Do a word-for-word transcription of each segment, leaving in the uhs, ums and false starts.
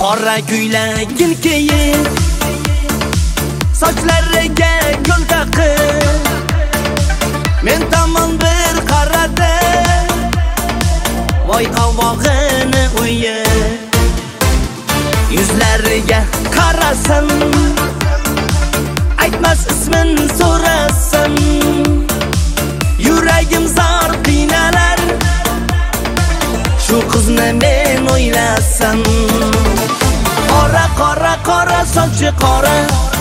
Qora ko'ylagin kiyib, sochlariga gul taqib, men tomon bir qaradi, voy ovog'ini o'yib. Yuzlariga qarasam, aytmas ismin so'rasam, yuragim zor qiynalar, shu qizni men o'ylasam. Qora qora qora sochi qora,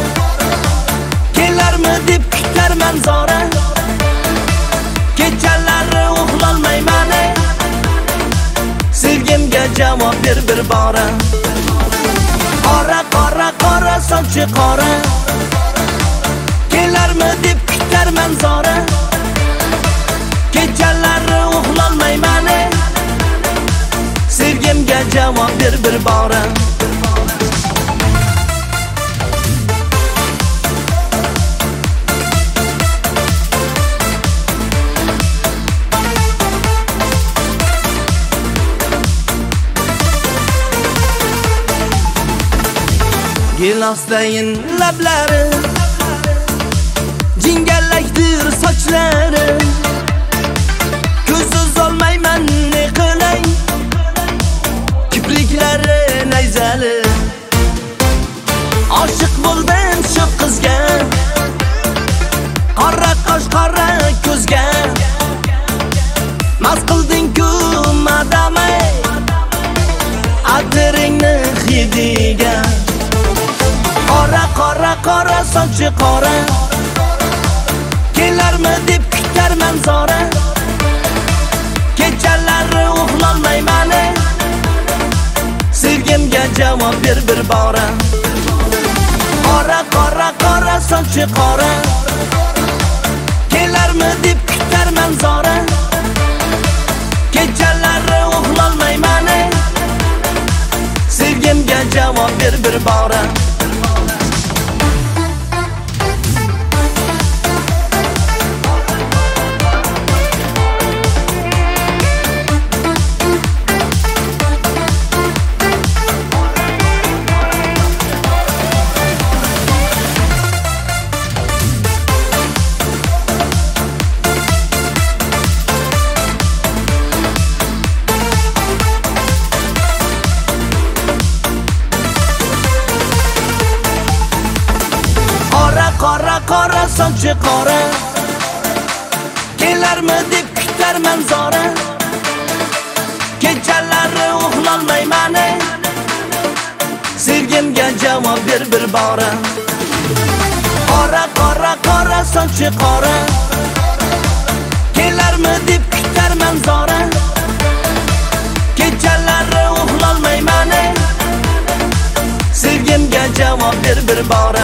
kelarmi deb kutarman zora, kechalari uxlolmayman, sevgimga javob ber bir bora. Qora qora qora sochi qora, kelarmi deb kutarman zora, kechalari uxlolmayman, sevgimga javob ber bir bora. Gilosdayin lablari, jingalakdir sochlari, ko'zsiz olmayman ne qilay, kipriklari nayzali. Oshiq bo'ldim shu qizga, qora qosh qora ko'zga, mast qilding-ku madamay, atiringni hidiga. Qora qora qora sochi qora, kelarmi deb kutarman zora, kechalari uxlolmayman, sevgimga javob ber bir bora. Qora qora qora sochi qora, kelarmi deb kutarman zora, kechalari uxlolmayman, sevgimga javob ber bir bora. Qora qora sochi qora, kelarmi deb kutarman zora, kechalari uxlolmayman, sevgimga javob ber bir bora. Qora qora qora sochi qora, kelarmi deb kutarman zora, kechalari uxlolmayman, sevgimga javob ber bir bora.